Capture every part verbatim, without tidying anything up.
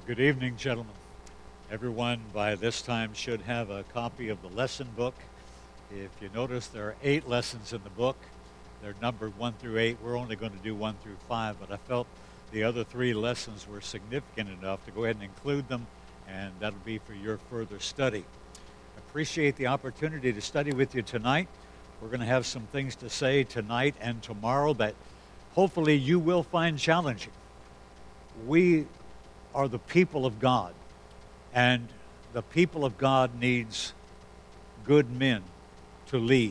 Good evening, gentlemen. Everyone by this time should have a copy of the lesson book. If you notice, there are eight lessons in the book. They're numbered one through eight. We're only going to do one through five, but I felt the other three lessons were significant enough to go ahead and include them, and that'll be for your further study. Appreciate the opportunity to study with you tonight. We're going to have some things to say tonight and tomorrow that hopefully you will find challenging. We are the people of God, and the people of God needs good men to lead.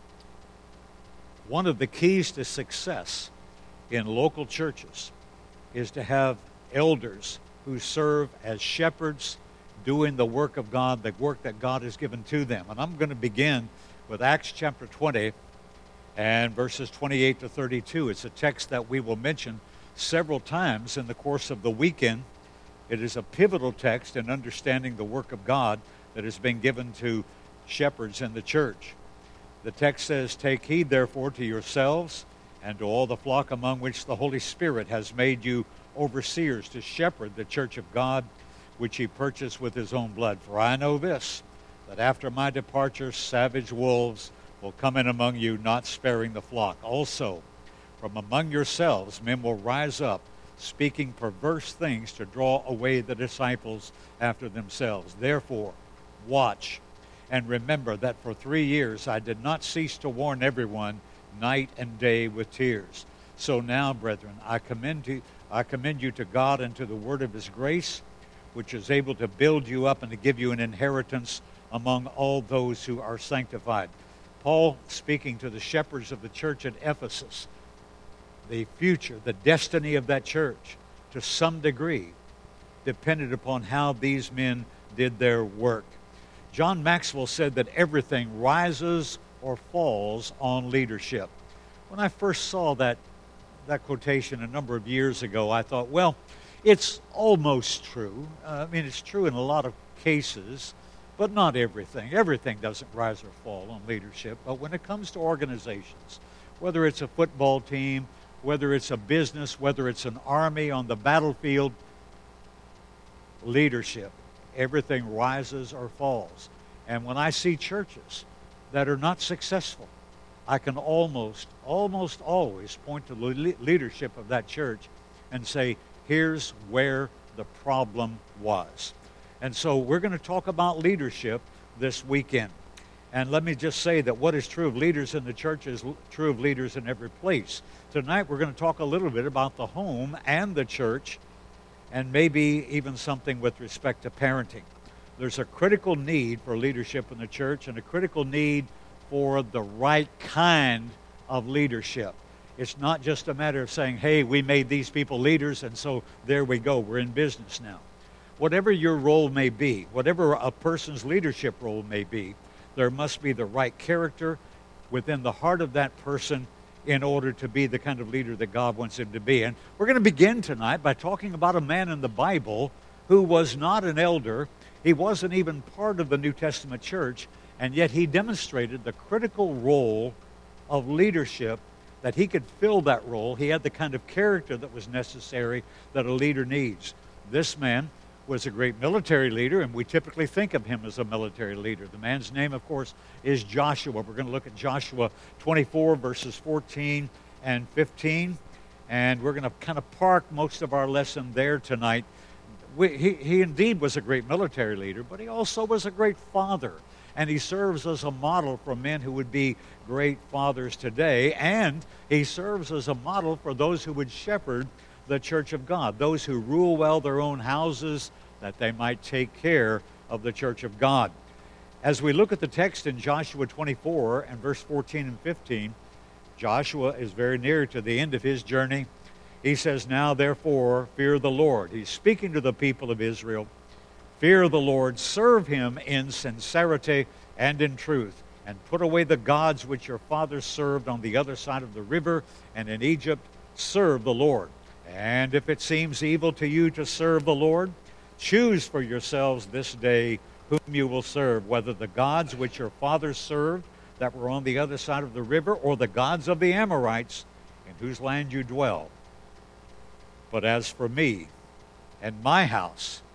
One of the keys to success in local churches is to have elders who serve as shepherds, doing the work of God, the work that God has given to them. And I'm going to begin with Acts chapter twenty and verses twenty-eight to thirty-two. It's a text that we will mention several times in the course of the weekend. It is a pivotal text in understanding the work of God that has been given to shepherds in the church. The text says, "Take heed therefore to yourselves and to all the flock among which the Holy Spirit has made you overseers to shepherd the church of God, which he purchased with his own blood. For I know this, that after my departure savage wolves will come in among you, not sparing the flock. Also, from among yourselves men will rise up, speaking perverse things to draw away the disciples after themselves. Therefore, watch and remember that for three years I did not cease to warn everyone night and day with tears. So now, brethren, I commend to, I commend you to God and to the word of his grace, which is able to build you up and to give you an inheritance among all those who are sanctified." Paul, speaking to the shepherds of the church at Ephesus, the future, the destiny of that church, to some degree, depended upon how these men did their work. John Maxwell said that everything rises or falls on leadership. When I first saw that, that quotation a number of years ago, I thought, well, it's almost true. Uh, I mean, it's true in a lot of cases, but not everything. Everything doesn't rise or fall on leadership. But when it comes to organizations, whether it's a football team, whether it's a business, whether it's an army on the battlefield, leadership, everything rises or falls. And when I see churches that are not successful, I can almost, almost always point to the le- leadership of that church and say, here's where the problem was. And so we're going to talk about leadership this weekend. And let me just say that what is true of leaders in the church is true of leaders in every place. Tonight we're going to talk a little bit about the home and the church, and maybe even something with respect to parenting. There's a critical need for leadership in the church and a critical need for the right kind of leadership. It's not just a matter of saying, hey, we made these people leaders, and so there we go, we're in business now. Whatever your role may be, whatever a person's leadership role may be, there must be the right character within the heart of that person in order to be the kind of leader that God wants him to be. And we're going to begin tonight by talking about a man in the Bible who was not an elder. He wasn't even part of the New Testament church, and yet he demonstrated the critical role of leadership, that he could fill that role. He had the kind of character that was necessary that a leader needs. This man was a great military leader, and we typically think of him as a military leader. The man's name, of course, is Joshua. We're going to look at Joshua twenty-four, verses fourteen and fifteen, and we're going to kind of park most of our lesson there tonight. We, he, he indeed was a great military leader, but he also was a great father, and he serves as a model for men who would be great fathers today, and he serves as a model for those who would shepherd the church of God, those who rule well their own houses, that they might take care of the church of God. As we look at the text in Joshua twenty-four and verse fourteen and fifteen, Joshua is very near to the end of his journey. He says, "Now therefore fear the Lord." He's speaking to the people of Israel. "Fear the Lord, serve him in sincerity and in truth, and put away the gods which your fathers served on the other side of the river and in Egypt. Serve the Lord. And if it seems evil to you to serve the Lord, choose for yourselves this day whom you will serve, whether the gods which your fathers served that were on the other side of the river, or the gods of the Amorites in whose land you dwell. But as for me and my house,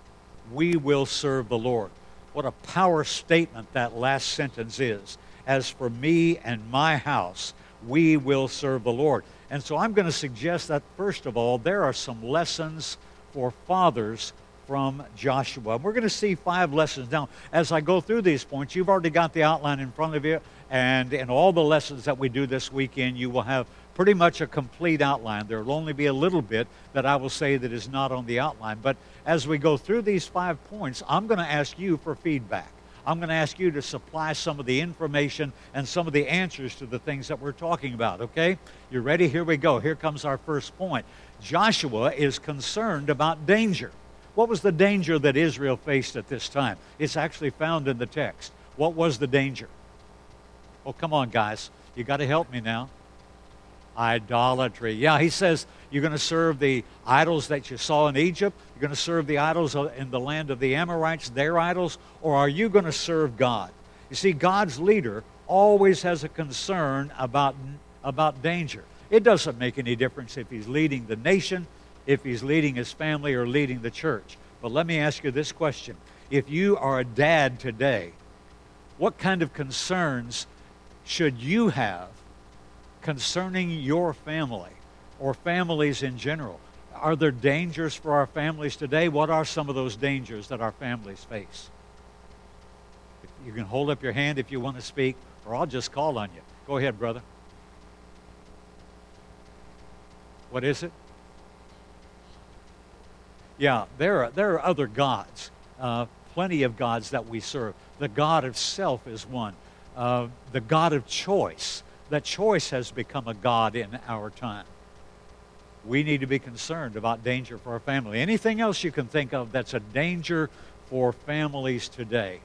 we will serve the Lord. What a power statement that last sentence is. As for me and my house, we will serve the Lord. And so I'm going to suggest that, first of all, there are some lessons for fathers from Joshua. We're going to see five lessons. Now, as I go through these points, you've already got the outline in front of you, and in all the lessons that we do this weekend, you will have pretty much a complete outline. There will only be a little bit that I will say that is not on the outline. But as we go through these five points, I'm going to ask you for feedback. I'm going to ask you to supply some of the information and some of the answers to the things that we're talking about, okay? You ready? Here we go. Here comes our first point. Joshua is concerned about danger. What was the danger that Israel faced at this time? It's actually found in the text. What was the danger? Oh, come on, guys. You got to help me now. Idolatry. Yeah, he says you're going to serve the idols that you saw in Egypt. You're going to serve the idols in the land of the Amorites, their idols, or are you going to serve God? You see, God's leader always has a concern about, about danger. It doesn't make any difference if he's leading the nation, if he's leading his family, or leading the church. But let me ask you this question. If you are a dad today, what kind of concerns should you have concerning your family or families in general? Are there dangers for our families today? What are some of those dangers that our families face? You can hold up your hand if you want to speak, or I'll just call on you. Go ahead, brother. What is it? Yeah, there are, there are other gods, uh, plenty of gods that we serve. The God of self is one. Uh, the God of choice. That choice has become a god in our time. We need to be concerned about danger for our family. Anything else you can think of that's a danger for families today?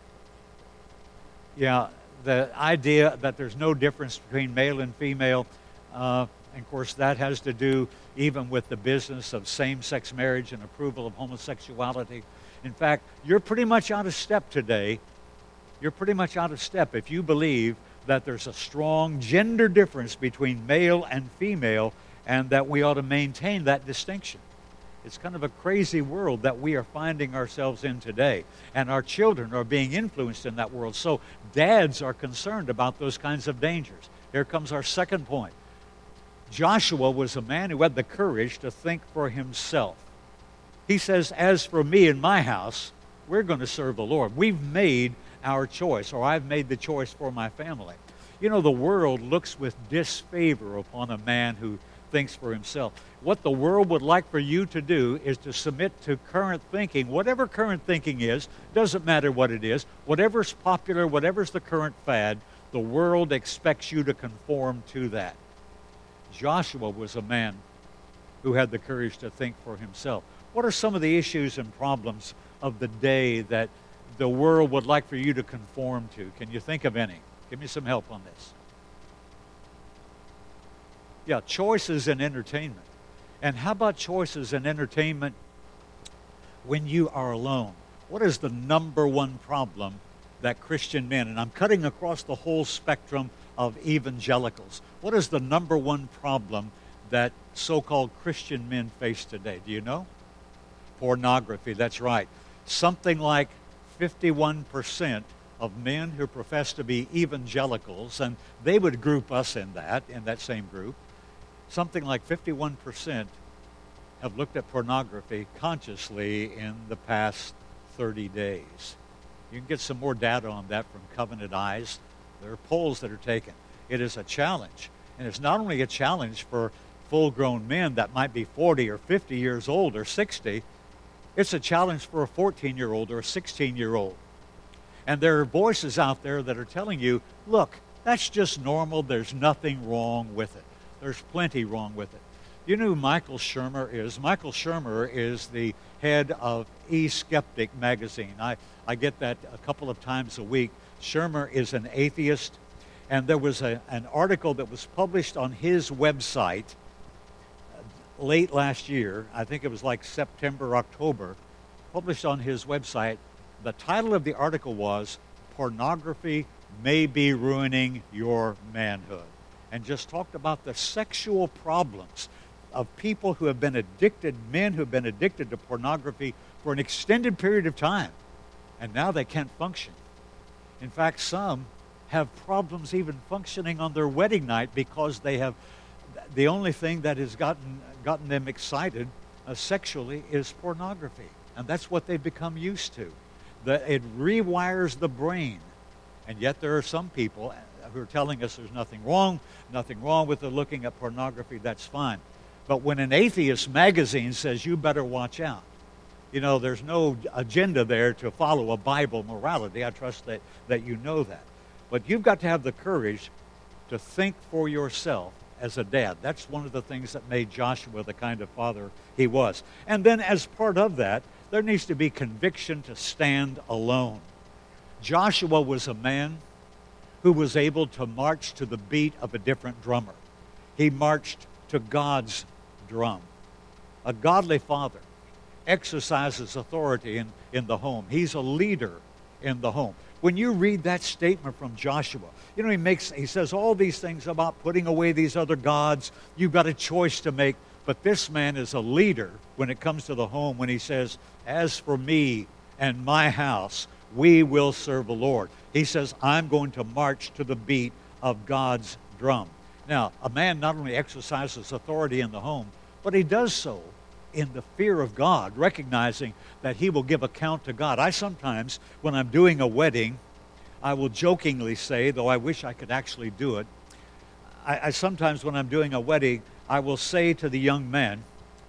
Yeah, the idea that there's no difference between male and female, uh, and of course that has to do even with the business of same-sex marriage and approval of homosexuality. In fact, you're pretty much out of step today. You're pretty much out of step if you believe that there's a strong gender difference between male and female and that we ought to maintain that distinction. It's kind of a crazy world that we are finding ourselves in today, and our children are being influenced in that world. So dads are concerned about those kinds of dangers. Here comes our second point. Joshua was a man who had the courage to think for himself. He says, as for me and my house, we're going to serve the Lord. We've made our choice, or I've made the choice for my family. You know, the world looks with disfavor upon a man who thinks for himself. What the world would like for you to do is to submit to current thinking. Whatever current thinking is, doesn't matter what it is. Whatever's popular, whatever's the current fad, the world expects you to conform to that. Joshua was a man who had the courage to think for himself. What are some of the issues and problems of the day that the world would like for you to conform to? Can you think of any? Give me some help on this. Yeah, choices in entertainment. And how about choices in entertainment when you are alone? What is the number one problem that Christian men, and I'm cutting across the whole spectrum of evangelicals, what is the number one problem that so-called Christian men face today? Do you know? Pornography, that's right. Something like fifty-one percent of men who profess to be evangelicals, and they would group us in that, in that same group, something like fifty-one percent have looked at pornography consciously in the past thirty days. You can get some more data on that from Covenant Eyes. There are polls that are taken. It is a challenge. And it's not only a challenge for full-grown men that might be forty or fifty years old or sixty, it's a challenge for a fourteen-year-old or a sixteen-year-old. And there are voices out there that are telling you, look, that's just normal. There's nothing wrong with it. There's plenty wrong with it. You know who Michael Shermer is? Michael Shermer is the head of E-Skeptic magazine. I, I get that a couple of times a week. Shermer is an atheist, and there was a, an article that was published on his website late last year. I think it was like September, October, published on his website. The title of the article was, Pornography May Be Ruining Your Manhood, and just talked about the sexual problems of people who have been addicted, men who have been addicted to pornography for an extended period of time, and now they can't function. In fact, some have problems even functioning on their wedding night because they have, the only thing that has gotten, gotten them excited uh, sexually is pornography. And that's what they've become used to. The, it rewires the brain. And yet there are some people who are telling us there's nothing wrong, nothing wrong with the looking at pornography, that's fine. But when an atheist magazine says you better watch out, you know, there's no agenda there to follow a Bible morality. I trust that, that you know that. But you've got to have the courage to think for yourself as a dad. That's one of the things that made Joshua the kind of father he was. And then as part of that, there needs to be conviction to stand alone. Joshua was a man who was able to march to the beat of a different drummer. He marched to God's drum. A godly father exercises authority in, in the home. He's a leader in the home. When you read that statement from Joshua, you know, he makes he says all these things about putting away these other gods. You've got a choice to make. But this man is a leader when it comes to the home, when he says, as for me and my house, we will serve the Lord. He says, I'm going to march to the beat of God's drum. Now, a man not only exercises authority in the home, but he does so in the fear of God, recognizing that he will give account to God. I sometimes, when I'm doing a wedding, I will jokingly say, though I wish I could actually do it, I, I sometimes when I'm doing a wedding, I will say to the young men,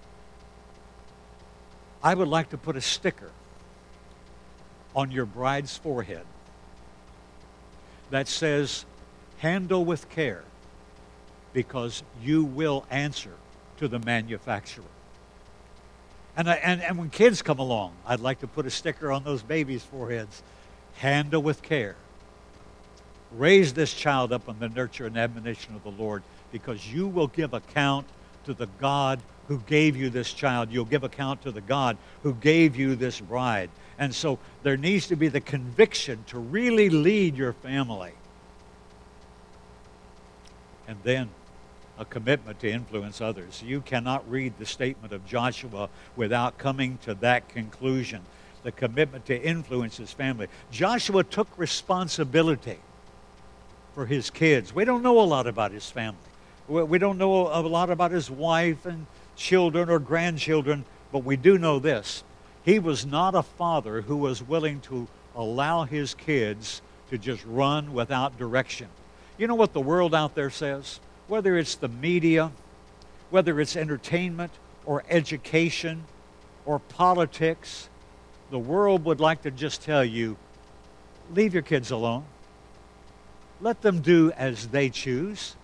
I would like to put a sticker on your bride's forehead that says, handle with care, because you will answer to the manufacturer. And, I, and, and when kids come along, I'd like to put a sticker on those babies' foreheads. Handle with care. Raise this child up in the nurture and admonition of the Lord, because you will give account to the God who gave you this child. You'll give account to the God who gave you this bride. And so there needs to be the conviction to really lead your family. And then a commitment to influence others. You cannot read the statement of Joshua without coming to that conclusion. The commitment to influence his family. Joshua took responsibility for his kids. We don't know a lot about his family. We don't know a lot about his wife and children or grandchildren, but we do know this. He was not a father who was willing to allow his kids to just run without direction. You know what the world out there says? Whether it's the media, whether it's entertainment or education or politics, the world would like to just tell you, leave your kids alone. Let them do as they choose.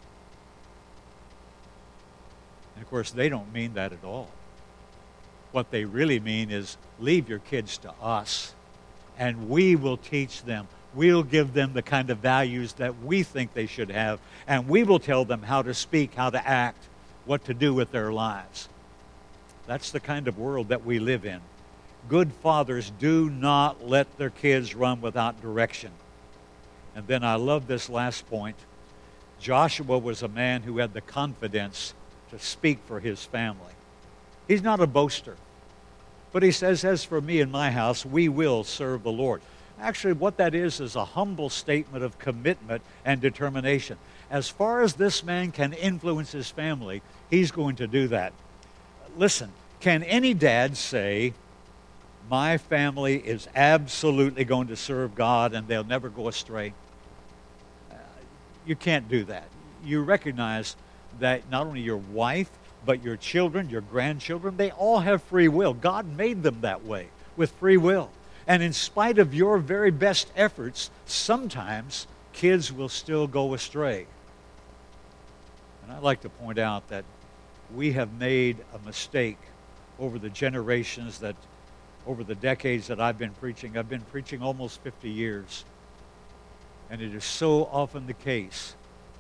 And of course, they don't mean that at all. What they really mean is, leave your kids to us, and we will teach them. We'll give them the kind of values that we think they should have, and we will tell them how to speak, how to act, what to do with their lives. That's the kind of world that we live in. Good fathers do not let their kids run without direction. And then I love this last point. Joshua was a man who had the confidence to speak for his family. He's not a boaster, but he says, as for me and my house, we will serve the Lord. Actually, what that is is a humble statement of commitment and determination. As far as this man can influence his family, he's going to do that. Listen, can any dad say, my family is absolutely going to serve God and they'll never go astray? Uh, you can't do that. You recognize that not only your wife, but your children, your grandchildren, they all have free will. God made them that way, with free will. And in spite of your very best efforts, sometimes kids will still go astray. And I'd like to point out that we have made a mistake over the generations that, over the decades that I've been preaching. I've been preaching almost fifty years. And it is so often the case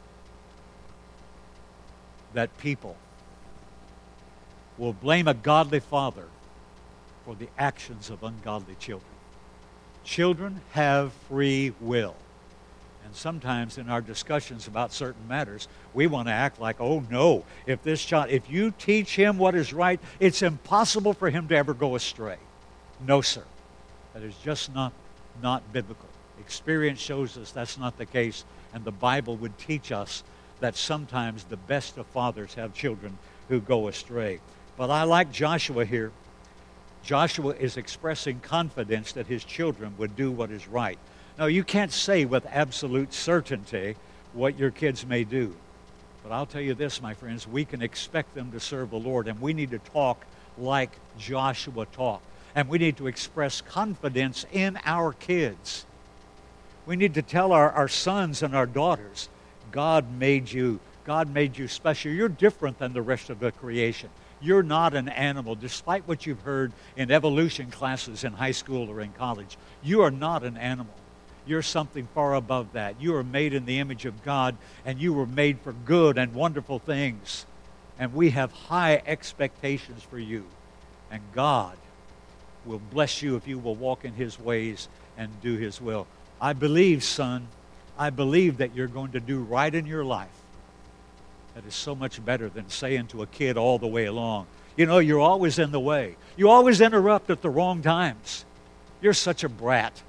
that people will blame a godly father for the actions of ungodly children. Children have free will. And sometimes in our discussions about certain matters, we want to act like, oh no, if this child, if you teach him what is right, it's impossible for him to ever go astray. No, sir. That is just not, not biblical. Experience shows us that's not the case, and the Bible would teach us that sometimes the best of fathers have children who go astray. But I like Joshua here. Joshua is expressing confidence that his children would do what is right. Now, you can't say with absolute certainty what your kids may do. But I'll tell you this, my friends, we can expect them to serve the Lord, and we need to talk like Joshua talked. And we need to express confidence in our kids. We need to tell our, our sons and our daughters, God made you. God made you special. You're different than the rest of the creation. You're not an animal, despite what you've heard in evolution classes in high school or in college. You are not an animal. You're something far above that. You are made in the image of God, and you were made for good and wonderful things. And we have high expectations for you. And God will bless you if you will walk in His ways and do His will. I believe, son, I believe that you're going to do right in your life. That is so much better than saying to a kid all the way along, you know, you're always in the way. You always interrupt at the wrong times. You're such a brat.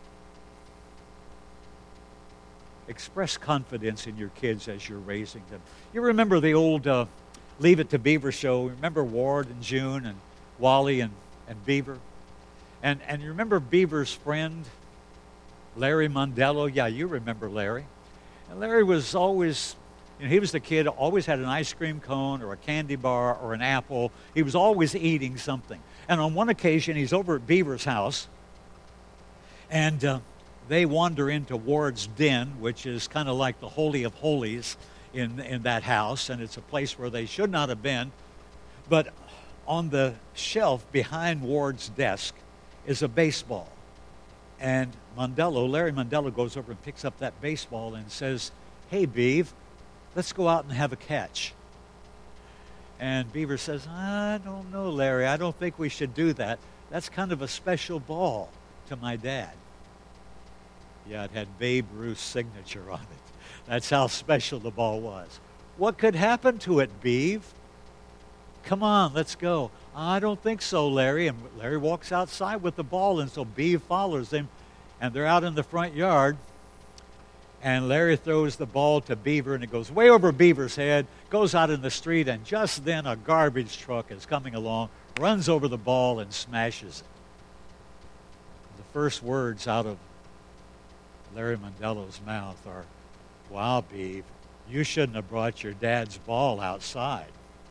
Express confidence in your kids as you're raising them. You remember the old uh, Leave It to Beaver show? Remember Ward and June and Wally and, and Beaver? And, and you remember Beaver's friend, Larry Mondello? Yeah, you remember Larry. And Larry was always, you know, he was the kid, always had an ice cream cone or a candy bar or an apple. He was always eating something. And on one occasion, he's over at Beaver's house, and uh, they wander into Ward's den, which is kind of like the Holy of Holies in, in that house, and it's a place where they should not have been. But on the shelf behind Ward's desk is a baseball. And Mondello, Larry Mondello, goes over and picks up that baseball and says, hey, Beav, let's go out and have a catch. And Beaver says, I don't know, Larry. I don't think we should do that. That's kind of a special ball to my dad. Yeah, it had Babe Ruth's signature on it. That's how special the ball was. What could happen to it, Beav? Come on, let's go. I don't think so, Larry. And Larry walks outside with the ball, and so Beav follows him. And they're out in the front yard. And Larry throws the ball to Beaver, and it goes way over Beaver's head, goes out in the street, and just then a garbage truck is coming along, runs over the ball, and smashes it. The first words out of Larry Mondello's mouth are, wow, Beav, you shouldn't have brought your dad's ball outside.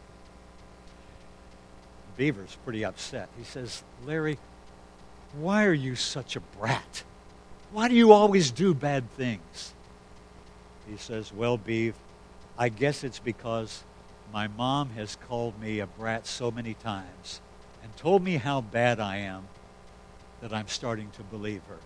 Beaver's pretty upset. He says, Larry, why are you such a brat? Why do you always do bad things? He says, well, Beav, I guess it's because my mom has called me a brat so many times and told me how bad I am that I'm starting to believe her.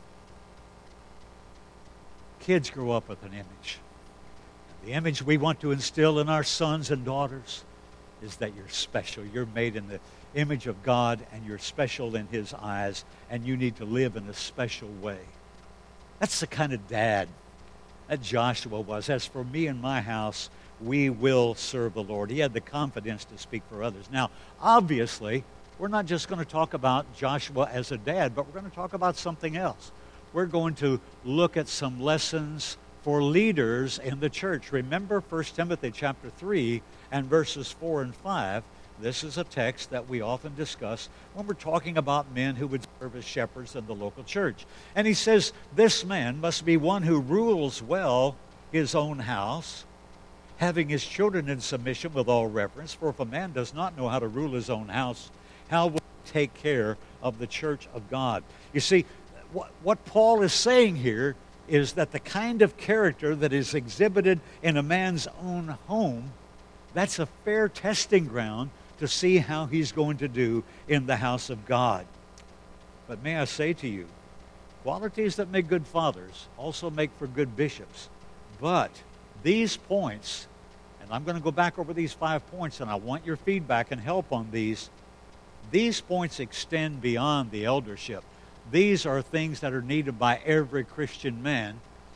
Kids grow up with an image. The image we want to instill in our sons and daughters is that you're special. You're made in the image of God, and you're special in His eyes, and you need to live in a special way. That's the kind of dad that Joshua was. As for me and my house, we will serve the Lord. He had the confidence to speak for others. Now, obviously, we're not just going to talk about Joshua as a dad, but we're going to talk about something else. We're going to look at some lessons for leaders in the church. Remember First Timothy chapter three and verses four and five. This is a text that we often discuss when we're talking about men who would serve as shepherds in the local church. And he says, this man must be one who rules well his own house, having his children in submission with all reverence. For if a man does not know how to rule his own house, how will he take care of the church of God? You see, what, what Paul is saying here is that the kind of character that is exhibited in a man's own home, that's a fair testing ground to see how he's going to do in the house of God. But may I say to you, qualities that make good fathers also make for good bishops. But these points, and I'm going to go back over these five points, and I want your feedback and help on these. These points extend beyond the eldership. These are things that are needed by every Christian man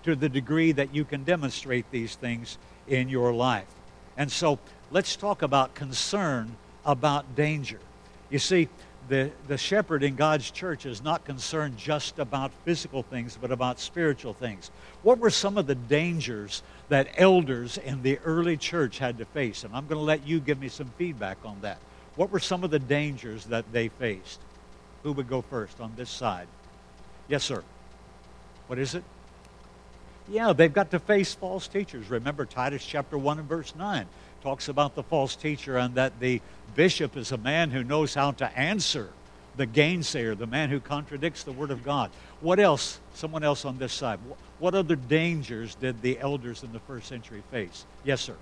to the degree that you can demonstrate these things in your life. And so let's talk about concern about danger. You see, the, the shepherd in God's church is not concerned just about physical things, but about spiritual things. What were some of the dangers that elders in the early church had to face? And I'm going to let you give me some feedback on that. What were some of the dangers that they faced? Who would go first on this side? Yes, sir. What is it? Yeah, they've got to face false teachers. Remember, Titus chapter one and verse nine talks about the false teacher, and that the bishop is a man who knows how to answer the gainsayer, the man who contradicts the word of God. What else? Someone else on this side. What other dangers did the elders in the first century face? Yes, sir.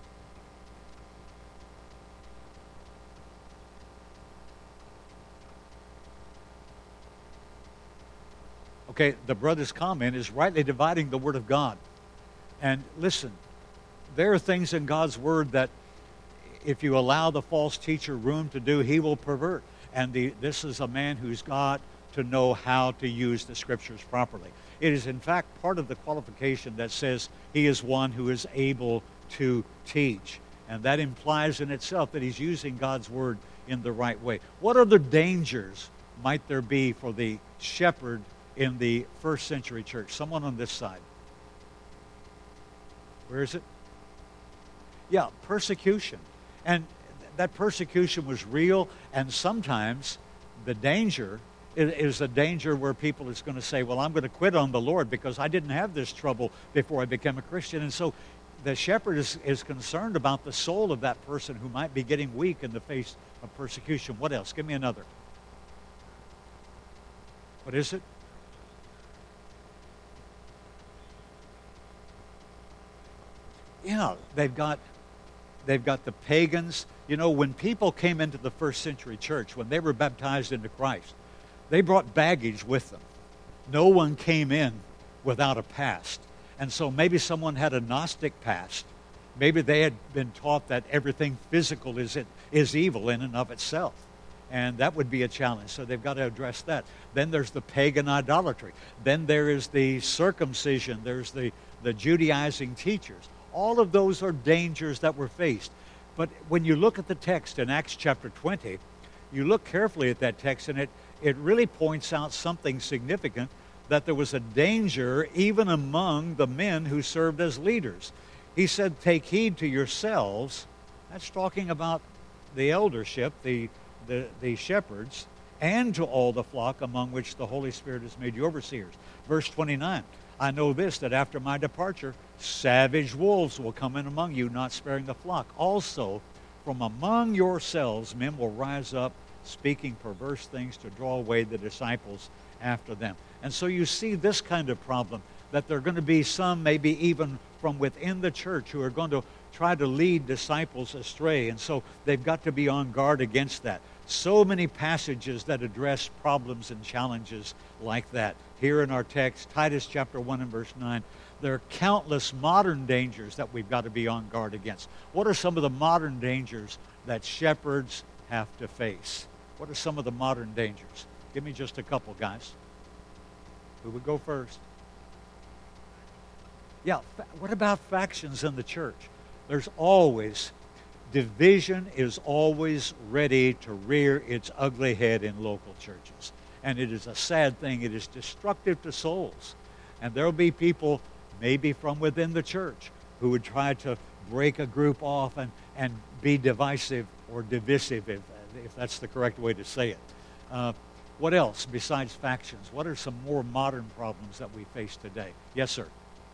Okay, the brother's comment is rightly dividing the word of God. And listen, there are things in God's word that if you allow the false teacher room to do, he will pervert. And the, this is a man who's got to know how to use the scriptures properly. It is, in fact, part of the qualification that says he is one who is able to teach. And that implies in itself that he's using God's word in the right way. What other dangers might there be for the shepherd in the first century church? Someone on this side. Where is it? Yeah, persecution. And that persecution was real, and sometimes the danger is a danger where people is going to say, well, I'm going to quit on the Lord because I didn't have this trouble before I became a Christian. And so the shepherd is, is concerned about the soul of that person who might be getting weak in the face of persecution. What else? Give me another. What is it? Yeah, they've got they've got the pagans. You know, when people came into the first century church, when they were baptized into Christ, they brought baggage with them. No one came in without a past. And so maybe someone had a Gnostic past. Maybe they had been taught that everything physical is it, is evil in and of itself. And that would be a challenge. So they've got to address that. Then there's the pagan idolatry. Then there is the circumcision. There's the, the Judaizing teachers. All of those are dangers that were faced. But when you look at the text in Acts chapter twenty, you look carefully at that text, and it, it really points out something significant, that there was a danger even among the men who served as leaders. He said, take heed to yourselves. That's talking about the eldership, the, the, the shepherds, and to all the flock among which the Holy Spirit has made you overseers. Verse twenty-nine, I know this, that after my departure, savage wolves will come in among you, not sparing the flock. Also, from among yourselves, men will rise up, speaking perverse things to draw away the disciples after them. And so you see this kind of problem, that there are going to be some, maybe even from within the church, who are going to try to lead disciples astray. And so they've got to be on guard against that. So many passages that address problems and challenges like that. Here in our text, Titus chapter one and verse nine, there are countless modern dangers that we've got to be on guard against. What are some of the modern dangers that shepherds have to face? What are some of the modern dangers? Give me just a couple, guys. Who would go first? Yeah, what about factions in the church? There's always, division is always ready to rear its ugly head in local churches. And it is a sad thing. It is destructive to souls. And there will be people, maybe from within the church, who would try to break a group off and, and be divisive or divisive, if, if that's the correct way to say it. Uh, what else besides factions? What are some more modern problems that we face today? Yes, sir.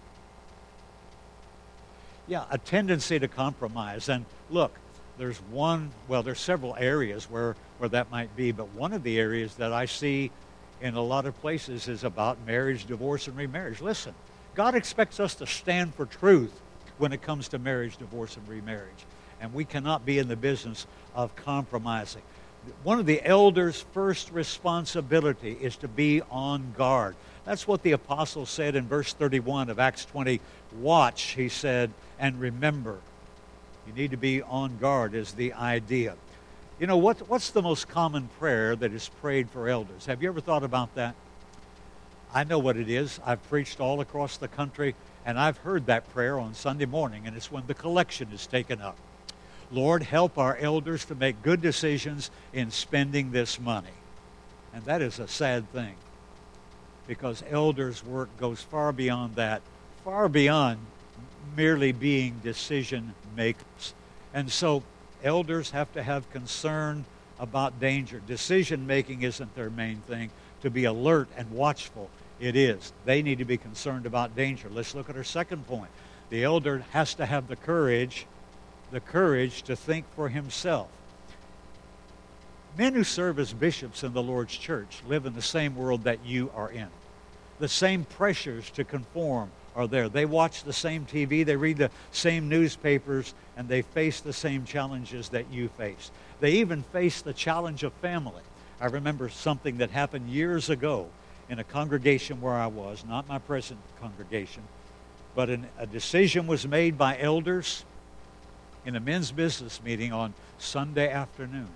Yeah, a tendency to compromise. And look, there's one, well, there's several areas where, where that might be, but one of the areas that I see in a lot of places is about marriage, divorce, and remarriage. Listen, God expects us to stand for truth when it comes to marriage, divorce, and remarriage. And we cannot be in the business of compromising. One of the elders' first responsibility is to be on guard. That's what the apostle said in verse thirty-one of Acts twenty. Watch, he said, and remember. You need to be on guard is the idea. You know, what, what's the most common prayer that is prayed for elders? Have you ever thought about that? I know what it is. I've preached all across the country, and I've heard that prayer on Sunday morning, and it's when the collection is taken up. Lord, help our elders to make good decisions in spending this money. And that is a sad thing, because elders' work goes far beyond that, far beyond merely being decision makers. And so elders have to have concern about danger. Decision making isn't their main thing. To be alert and watchful, it is. They need to be concerned about danger. Let's look at our second point. The elder has to have the courage, the courage to think for himself. Men who serve as bishops in the Lord's church live in the same world that you are in. The same pressures to conform are there. They watch the same T V, they read the same newspapers, and they face the same challenges that you face. They even face the challenge of family. I remember something that happened years ago in a congregation where I was, not my present congregation, but an, a decision was made by elders in a men's business meeting on Sunday afternoon.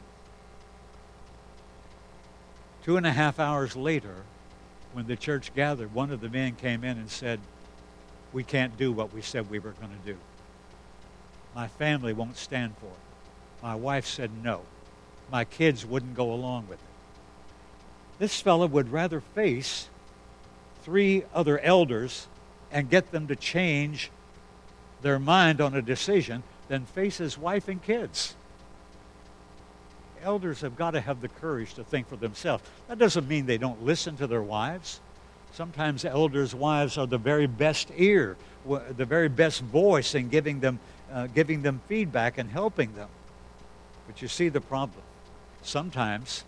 Two and a half hours later, when the church gathered, one of the men came in and said, "We can't do what we said we were going to do. My family won't stand for it. My wife said no. My kids wouldn't go along with it." This fellow would rather face three other elders and get them to change their mind on a decision than face his wife and kids. Elders have got to have the courage to think for themselves. That doesn't mean they don't listen to their wives. Sometimes elders' wives are the very best ear, the very best voice in giving them, uh, giving them feedback and helping them. But you see the problem. Sometimes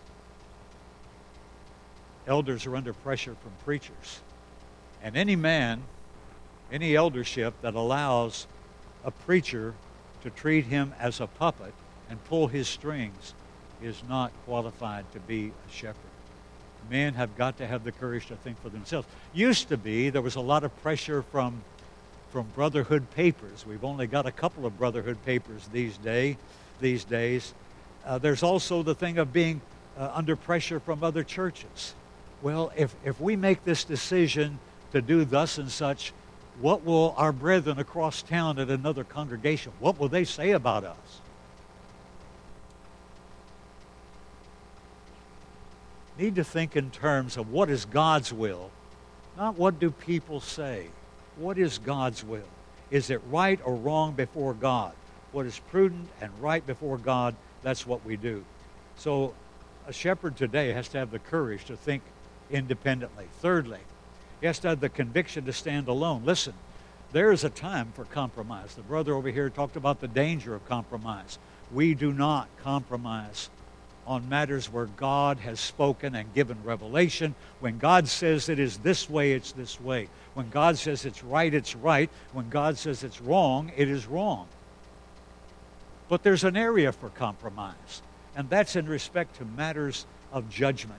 elders are under pressure from preachers. And any man, any eldership that allows a preacher to treat him as a puppet and pull his strings is not qualified to be a shepherd. Men have got to have the courage to think for themselves. Used to be, there was a lot of pressure from, from brotherhood papers. We've only got a couple of brotherhood papers these, day, these days. Uh, there's also the thing of being uh, under pressure from other churches. Well, if, if we make this decision to do thus and such, what will our brethren across town at another congregation, what will they say about us? Need to think in terms of what is God's will, not what do people say. What is God's will? Is it right or wrong before God? What is prudent and right before God, that's what we do. So a shepherd today has to have the courage to think independently. Thirdly, he has to have the conviction to stand alone. Listen, there is a time for compromise. The brother over here talked about the danger of compromise. We do not compromise on matters where God has spoken and given revelation. When God says it is this way, it's this way. When God says it's right, it's right. When God says it's wrong, it is wrong. But there's an area for compromise, and that's in respect to matters of judgment.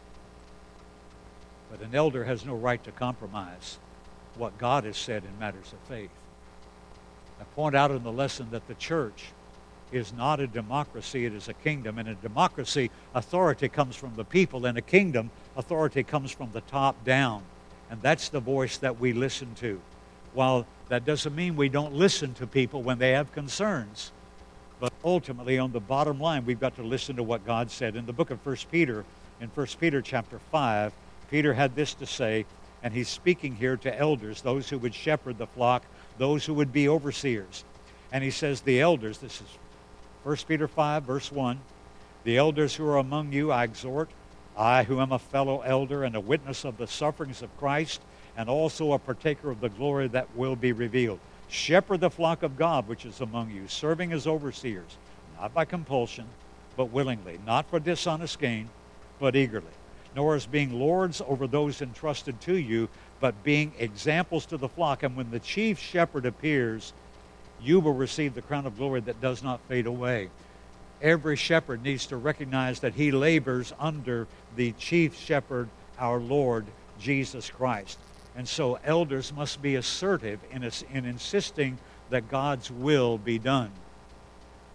But an elder has no right to compromise what God has said in matters of faith. I point out in the lesson that the church is not a democracy, it is a kingdom. In a democracy, authority comes from the people. In a kingdom, authority comes from the top down. And that's the voice that we listen to. While that doesn't mean we don't listen to people when they have concerns. But ultimately, on the bottom line, we've got to listen to what God said. In the book of First Peter, in First Peter chapter five, Peter had this to say, and he's speaking here to elders, those who would shepherd the flock, those who would be overseers. And he says, the elders, this is First Peter five, verse one, the elders who are among you I exhort, I who am a fellow elder and a witness of the sufferings of Christ, and also a partaker of the glory that will be revealed. Shepherd the flock of God which is among you, serving as overseers, not by compulsion, but willingly, not for dishonest gain, but eagerly, nor as being lords over those entrusted to you, but being examples to the flock. And when the chief shepherd appears, you will receive the crown of glory that does not fade away. Every shepherd needs to recognize that he labors under the chief shepherd, our Lord Jesus Christ. And so elders must be assertive in, in insisting that God's will be done.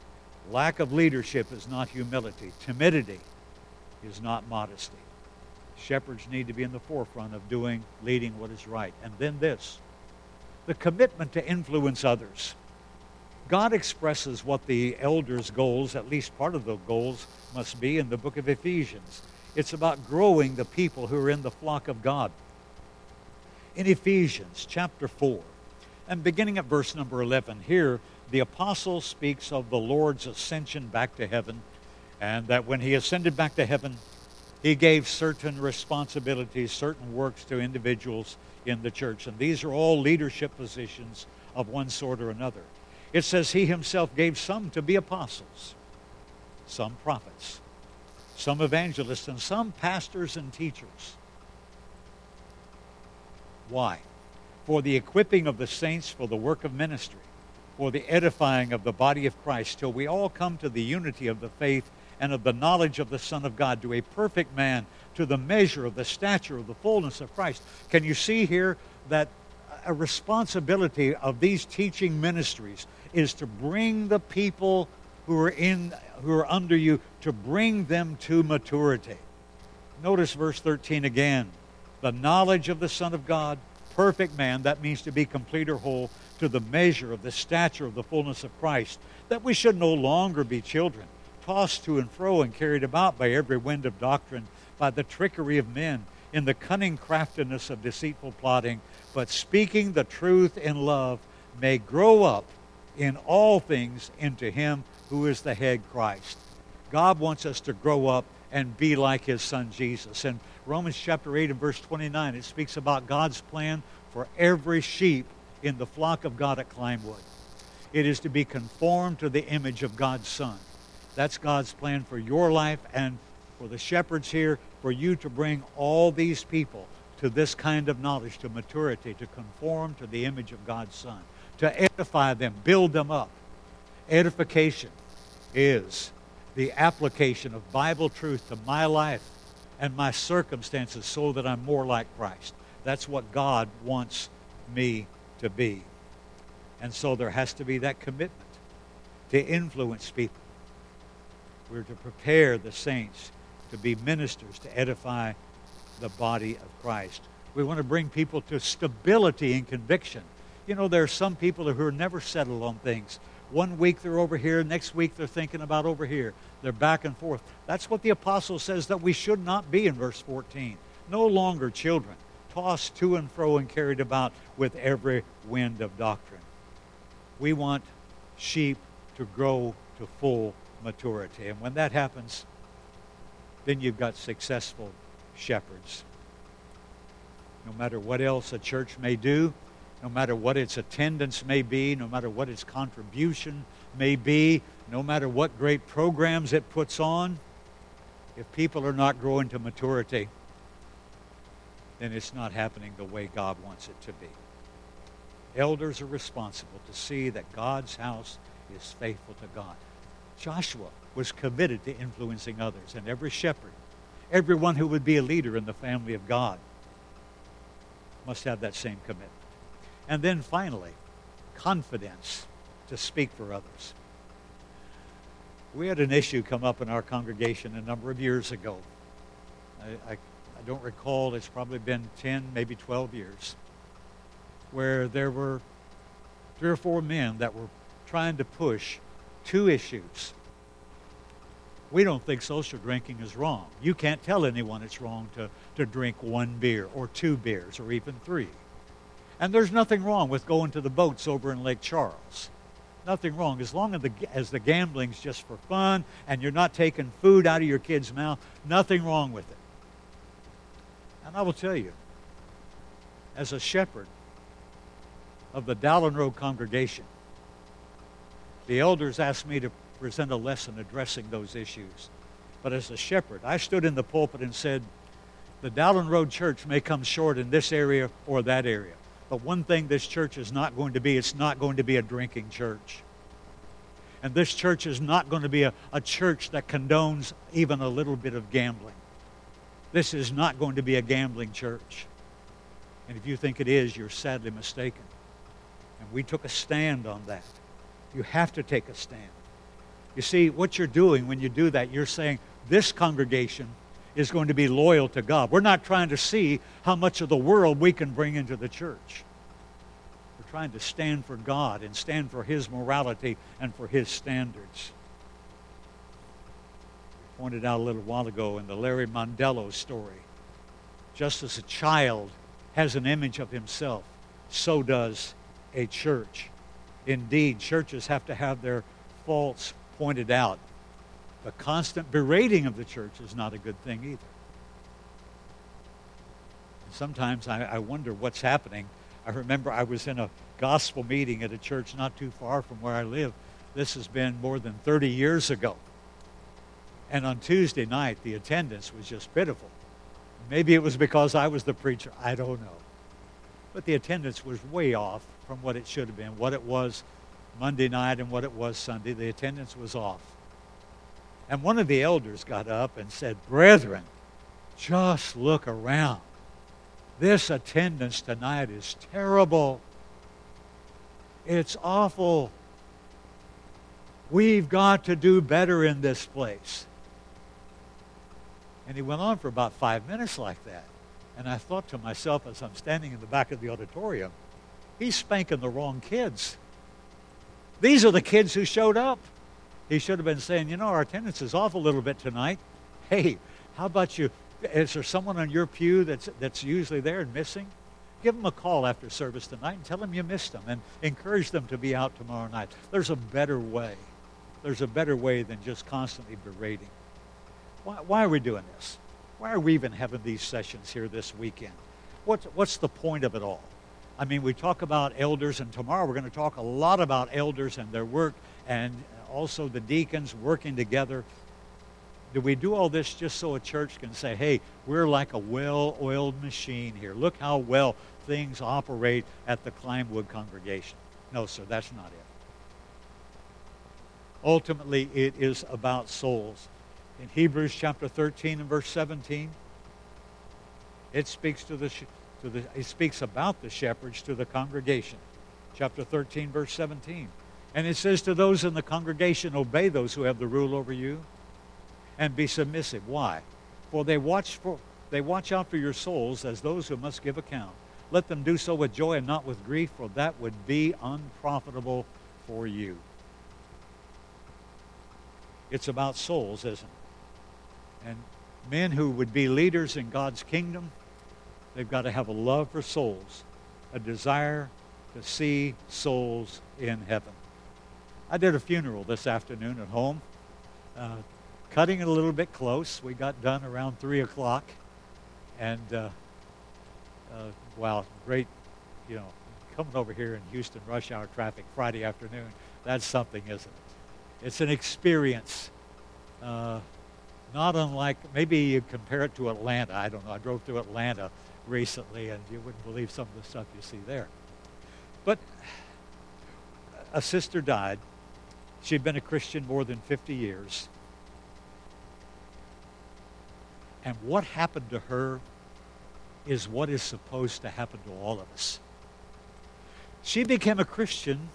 Lack of leadership is not humility. Timidity is not modesty. Shepherds need to be in the forefront of doing, leading what is right. And then this, the commitment to influence others. God expresses what the elders' goals, at least part of the goals, must be in the book of Ephesians. It's about growing the people who are in the flock of God. In Ephesians chapter four, and beginning at verse number eleven, here the apostle speaks of the Lord's ascension back to heaven, and that when he ascended back to heaven, he gave certain responsibilities, certain works to individuals in the church. And these are all leadership positions of one sort or another. It says he himself gave some to be apostles, some prophets, some evangelists, and some pastors and teachers. Why? For the equipping of the saints for the work of ministry, for the edifying of the body of Christ, till we all come to the unity of the faith and of the knowledge of the Son of God, to a perfect man, to the measure of the stature of the fullness of Christ. Can you see here that a responsibility of these teaching ministries is to bring the people who are in, who are under you, to bring them to maturity? Notice verse thirteen again. The knowledge of the Son of God, perfect man, that means to be complete or whole, to the measure of the stature of the fullness of Christ, that we should no longer be children, tossed to and fro and carried about by every wind of doctrine, by the trickery of men, in the cunning craftiness of deceitful plotting, but speaking the truth in love, may grow up in all things into him who is the head, Christ. God wants us to grow up and be like his Son Jesus. In Romans chapter eight and verse twenty-nine, it speaks about God's plan for every sheep in the flock of God at Climewood. It is to be conformed to the image of God's Son. That's God's plan for your life and for the shepherds here, for you to bring all these people to this kind of knowledge, to maturity, to conform to the image of God's Son, to edify them, build them up. Edification is the application of Bible truth to my life and my circumstances so that I'm more like Christ. That's what God wants me to be. And so there has to be that commitment to influence people. We're to prepare the saints to be ministers, to edify the body of Christ. We want to bring people to stability and conviction. You know, there are some people who are never settled on things. One week they're over here, next week they're thinking about over here. They're back and forth. That's what the apostle says that we should not be in verse fourteen. No longer children, tossed to and fro and carried about with every wind of doctrine. We want sheep to grow to full maturity. And when that happens, then you've got successful shepherds. No matter what else a church may do, no matter what its attendance may be, no matter what its contribution may be, no matter what great programs it puts on, if people are not growing to maturity, then it's not happening the way God wants it to be. Elders are responsible to see that God's house is faithful to God. Joshua was committed to influencing others, and every shepherd, everyone who would be a leader in the family of God, must have that same commitment. And then finally, confidence to speak for others. We had an issue come up in our congregation a number of years ago. I, I, I don't recall, it's probably been ten, maybe twelve years, where there were three or four men that were trying to push two issues. We don't think social drinking is wrong. You can't tell anyone it's wrong to, to drink one beer or two beers or even three. And there's nothing wrong with going to the boats over in Lake Charles. Nothing wrong. As long as the, as the gambling's just for fun and you're not taking food out of your kid's mouth, nothing wrong with it. And I will tell you, as a shepherd of the Dowling Road congregation, the elders asked me to present a lesson addressing those issues. But as a shepherd, I stood in the pulpit and said, the Dowling Road Church may come short in this area or that area. But one thing this church is not going to be, it's not going to be a drinking church. And this church is not going to be a, a church that condones even a little bit of gambling. This is not going to be a gambling church. And if you think it is, you're sadly mistaken. And we took a stand on that. You have to take a stand. You see, what you're doing when you do that, you're saying, this congregation is going to be loyal to God. We're not trying to see how much of the world we can bring into the church. We're trying to stand for God and stand for His morality and for His standards. I pointed out a little while ago in the Larry Mondello story, just as a child has an image of himself, so does a church. Indeed, churches have to have their faults pointed out. The constant berating of the church is not a good thing either. And sometimes I, I wonder what's happening. I remember I was in a gospel meeting at a church not too far from where I live. This has been more than thirty years ago. And on Tuesday night, the attendance was just pitiful. Maybe it was because I was the preacher. I don't know. But the attendance was way off from what it should have been. What it was Monday night and what it was Sunday, the attendance was off. And one of the elders got up and said, "Brethren, just look around. This attendance tonight is terrible. It's awful. We've got to do better in this place." And he went on for about five minutes like that. And I thought to myself as I'm standing in the back of the auditorium, he's spanking the wrong kids. These are the kids who showed up. He should have been saying, you know, our attendance is off a little bit tonight. Hey, how about you? Is there someone on your pew that's that's usually there and missing? Give them a call after service tonight and tell them you missed them and encourage them to be out tomorrow night. There's a better way. There's a better way than just constantly berating. Why, why are we doing this? Why are we even having these sessions here this weekend? What's, what's the point of it all? I mean, we talk about elders, and tomorrow we're going to talk a lot about elders and their work, and also the deacons working together. Do we do all this just so a church can say, hey, we're like a well-oiled machine here. Look how well things operate at the Climewood congregation. No, sir, that's not it. Ultimately, it is about souls. In Hebrews chapter thirteen and verse seventeen, it speaks to the to the it speaks about the shepherds to the congregation. Chapter thirteen, verse seventeen. And it says, to those in the congregation, obey those who have the rule over you, and be submissive. Why? For they watch for they watch out for your souls as those who must give account. Let them do so with joy and not with grief, for that would be unprofitable for you. It's about souls, isn't it? And men who would be leaders in God's kingdom, they've got to have a love for souls, a desire to see souls in heaven. I did a funeral this afternoon at home, uh, cutting it a little bit close. We got done around three o'clock, and uh, uh, wow, great, you know, coming over here in Houston rush hour traffic Friday afternoon, that's something, isn't it? It's an experience. Uh, Not unlike, maybe you compare it to Atlanta. I don't know. I drove through Atlanta recently, and you wouldn't believe some of the stuff you see there. But a sister died. She'd been a Christian more than fifty years. And what happened to her is what is supposed to happen to all of us. She became a Christian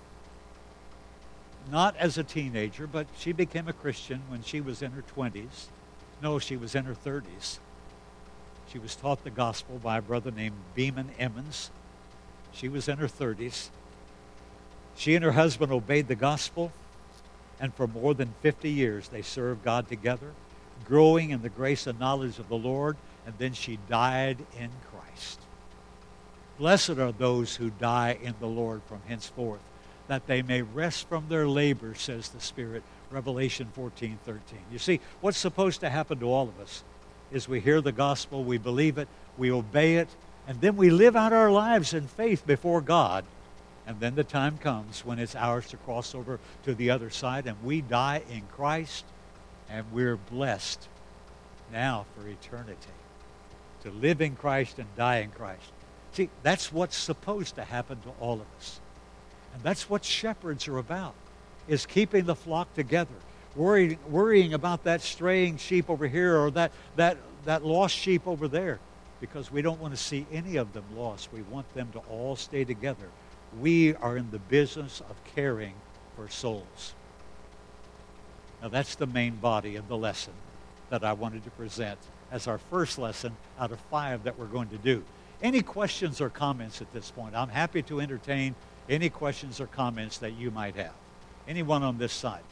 not as a teenager, but she became a Christian when she was in her twenties. No, she was in her thirties. She was taught the gospel by a brother named Beeman Emmons. She was in her thirties. She and her husband obeyed the gospel, and for more than fifty years they served God together, growing in the grace and knowledge of the Lord, and then she died in Christ. Blessed are those who die in the Lord from henceforth, that they may rest from their labor, says the Spirit, Revelation fourteen thirteen. You see, what's supposed to happen to all of us is we hear the gospel, we believe it, we obey it, and then we live out our lives in faith before God. And then the time comes when it's ours to cross over to the other side, and we die in Christ, and we're blessed now for eternity to live in Christ and die in Christ. See, that's what's supposed to happen to all of us. And that's what shepherds are about, is keeping the flock together, worrying, worrying about that straying sheep over here or that, that, that lost sheep over there, because we don't want to see any of them lost. We want them to all stay together. We are in the business of caring for souls. Now that's the main body of the lesson. that I wanted to present as our first lesson out of five that we're going to do. Any questions or comments at this point? I'm happy to entertain any questions or comments that you might have. Anyone on this side?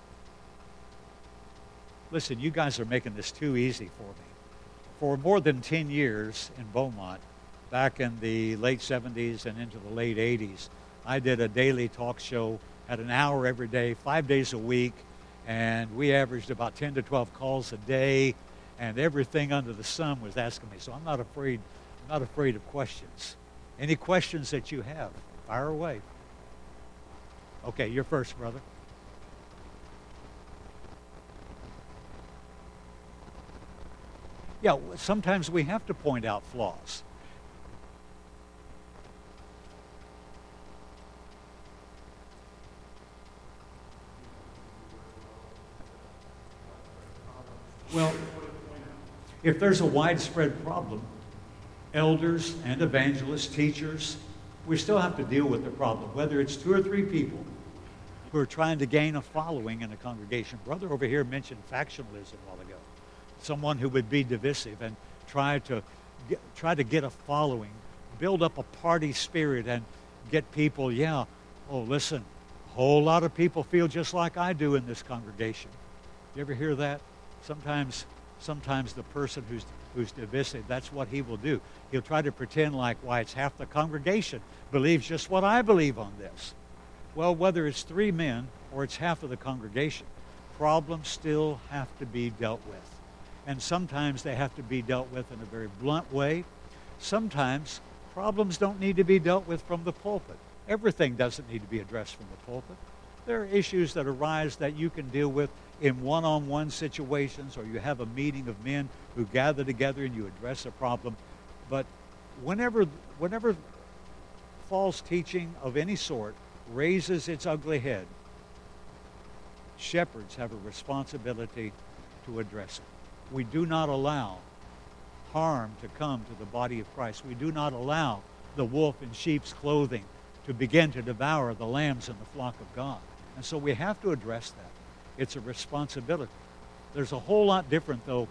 Listen, you guys are making this too easy for me. For more than ten years in Beaumont, back in the late seventies and into the late eighties, I did a daily talk show at an hour every day, five days a week, and we averaged about ten to twelve calls a day, and everything under the sun was asking me. So I'm not afraid, I'm not afraid of questions. Any questions that you have, fire away. Okay, you're first, brother. Yeah, sometimes we have to point out flaws. Well, if there's a widespread problem, elders and evangelists, teachers, we still have to deal with the problem, whether it's two or three people who are trying to gain a following in a congregation. Brother over here mentioned factionalism a while ago. Someone who would be divisive and try to get, try to get a following, build up a party spirit and get people, yeah, oh, listen, a whole lot of people feel just like I do in this congregation. You ever hear that? Sometimes sometimes the person who's who's divisive, that's what he will do. He'll try to pretend like, why, it's half the congregation believes just what I believe on this. Well, whether it's three men or it's half of the congregation, problems still have to be dealt with. And sometimes they have to be dealt with in a very blunt way. Sometimes problems don't need to be dealt with from the pulpit. Everything doesn't need to be addressed from the pulpit. There are issues that arise that you can deal with in one-on-one situations, or you have a meeting of men who gather together and you address a problem. But whenever, whenever false teaching of any sort raises its ugly head, shepherds have a responsibility to address it. We do not allow harm to come to the body of Christ. We do not allow the wolf in sheep's clothing to begin to devour the lambs in the flock of God. And so we have to address that. It's a responsibility. There's a whole lot different, though.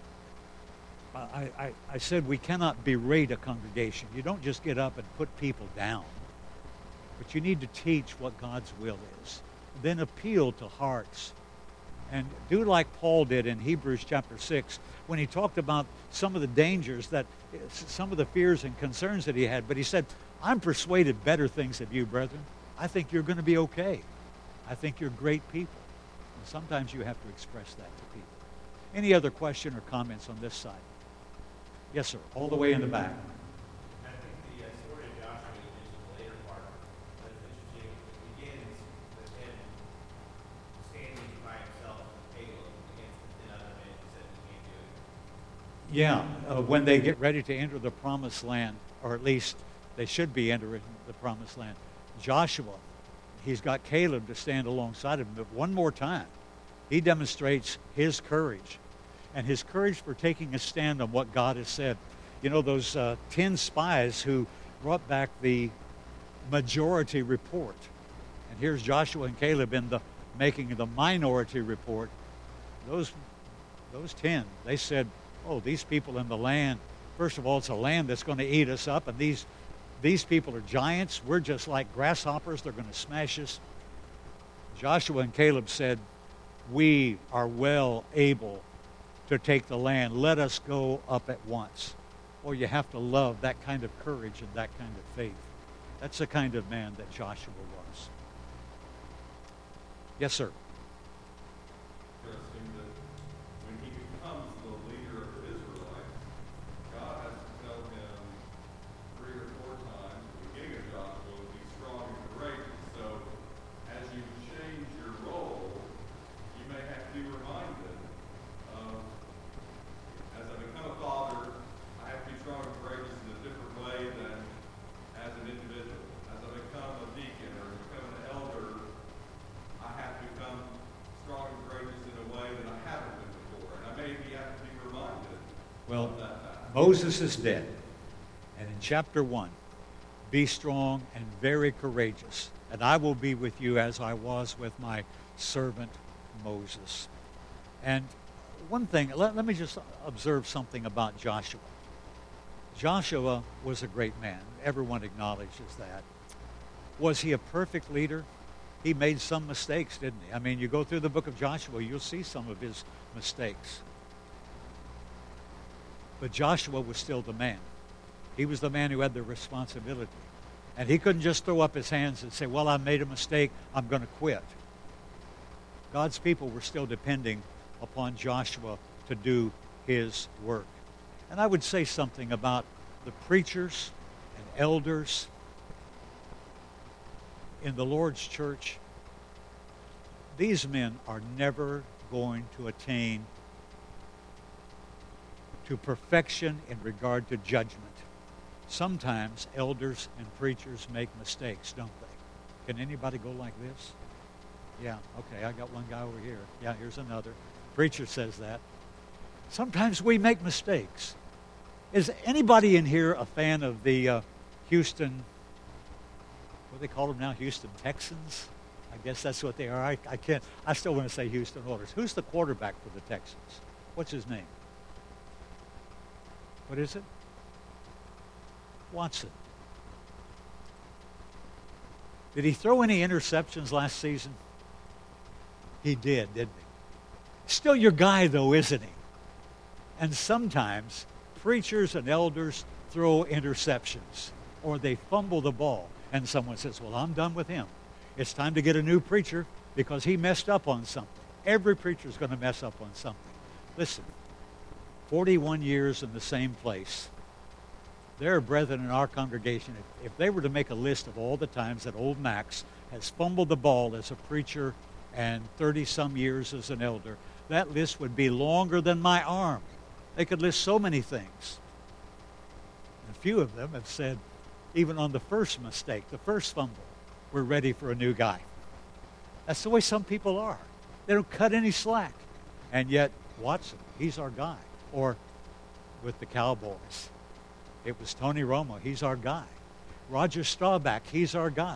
I, I, I said we cannot berate a congregation. You don't just get up and put people down. But you need to teach what God's will is. Then appeal to hearts. And do like Paul did in Hebrews chapter six when he talked about some of the dangers, that some of the fears and concerns that he had. But he said, I'm persuaded better things of you, brethren. I think you're going to be okay. I think you're great people. And sometimes you have to express that to people. Any other question or comments on this side? Yes, sir. All the way in the back. I think the uh, story of Joshua you mentioned the later part, but it's interesting. It begins with him standing by himself with Caleb against the ten other men who said he can't do it. Yeah, uh, when they get ready to enter the promised land, or at least they should be entering the promised land, Joshua, he's got Caleb to stand alongside of him. But one more time, he demonstrates his courage and his courage for taking a stand on what God has said. You know, those uh, ten spies who brought back the majority report. And here's Joshua and Caleb in the making of the minority report. Those, those ten, they said, oh, these people in the land, first of all, it's a land that's going to eat us up, and these These people are giants. We're just like grasshoppers. They're going to smash us. Joshua and Caleb said, we are well able to take the land. Let us go up at once. Or you have to love that kind of courage and that kind of faith. That's the kind of man that Joshua was. Yes, sir. Well, Moses is dead. And in chapter one, be strong and very courageous, and I will be with you as I was with my servant Moses. And one thing, let, let me just observe something about Joshua. Joshua was a great man. Everyone acknowledges that. Was he a perfect leader? He made some mistakes, didn't he? I mean, you go through the book of Joshua, you'll see some of his mistakes. But Joshua was still the man. He was the man who had the responsibility. And he couldn't just throw up his hands and say, well, I made a mistake, I'm going to quit. God's people were still depending upon Joshua to do his work. And I would say something about the preachers and elders in the Lord's church. These men are never going to attain to perfection in regard to judgment. Sometimes elders and preachers make mistakes, don't they? Can anybody go like this? Yeah, okay, I got one guy over here. Yeah, here's another. Preacher says that. Sometimes we make mistakes. Is anybody in here a fan of the uh, Houston, what do they call them now, Houston Texans? I guess that's what they are. I, I can't, I still want to say Houston Oilers. Who's the quarterback for the Texans? What's his name? What is it? Watson. Did he throw any interceptions last season? He did, didn't he? Still your guy, though, isn't he? And sometimes preachers and elders throw interceptions, or they fumble the ball, and someone says, well, I'm done with him. It's time to get a new preacher because he messed up on something. Every preacher is going to mess up on something. Listen, forty-one years in the same place. There are brethren in our congregation, if, if they were to make a list of all the times that old Max has fumbled the ball as a preacher and thirty-some years as an elder, that list would be longer than my arm. They could list so many things. And a few of them have said, even on the first mistake, the first fumble, we're ready for a new guy. That's the way some people are. They don't cut any slack. And yet, Watson, he's our guy. Or with the Cowboys, it was Tony Romo, he's our guy. Roger Staubach, he's our guy.